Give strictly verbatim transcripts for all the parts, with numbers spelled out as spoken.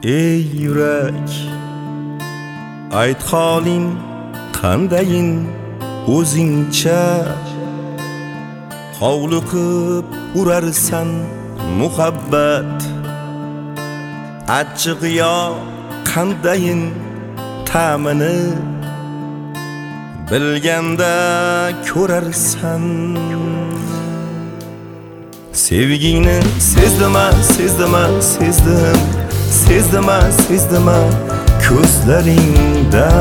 ey yurak, ayt holing qandayin o'zingcha hovliqib urarsan muhabbat achchiq yo qandayin ta'mini bilganda ko'rarsan. Sevgingni sezdima, sezdima, sezdim, sezdima, sezdima ko'zlaringda.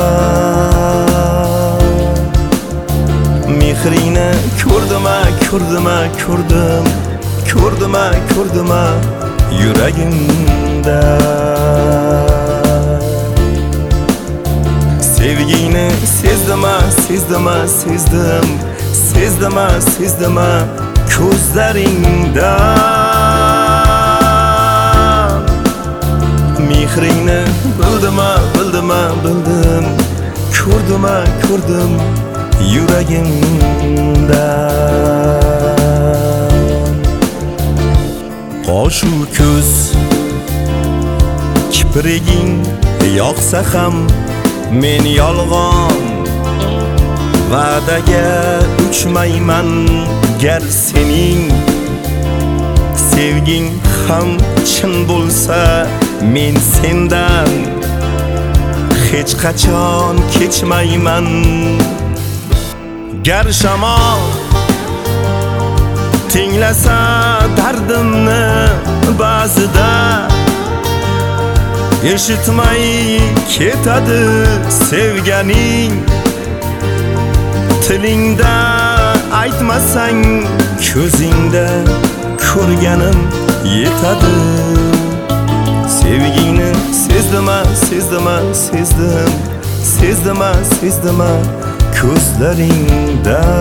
Mehringni ko'rdima, ko'rdima, ko'rdim, ko'rdima, ko'rdima yuragimda. Sevgingni sezdima, sezdima, sezdim, sezdima, sezdima ko'zlaringda. Mehringni bildima, bildima, bildim, ko'rdima, ko'rdim yuragimda. Qoshu ko'z kipriging yoqsa ham men yolg'on va'daga uchmayman. Gar sening sevging ham chin bo'lsa, men sendan hech qachon kechmayman. Gar shamol tinglasa dardimni ba'zida, eshitmay ketadi sevganing. Tilingda aytmasang ko'zingda ko'rganim yetadi. Sevgingni sezdima, sezdima, sezdim, sezdima, sezdima ko'zlaringda.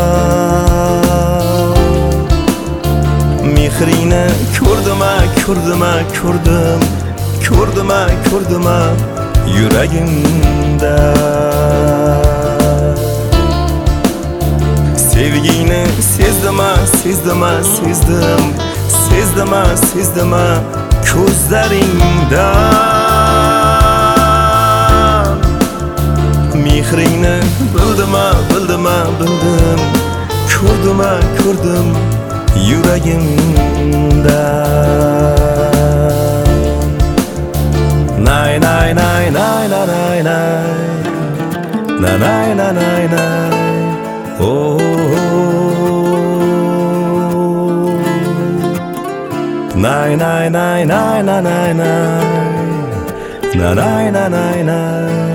Mehringni ko'rdima, ko'rdima, ko'rdim, ko'rdima, ko'rdima yuragimda. Sevgingni sezdima, sezdima, sezdim, sezdima, sezdima ko'zlaringda. Mehringni bildima, bildima, bildim, ko'rdima, ko'rdim yuragimda. Nay nay nay nay nay nay nay nay nay nay nay oh. Nay nay nay nay nay nay nay nay nay nay nay.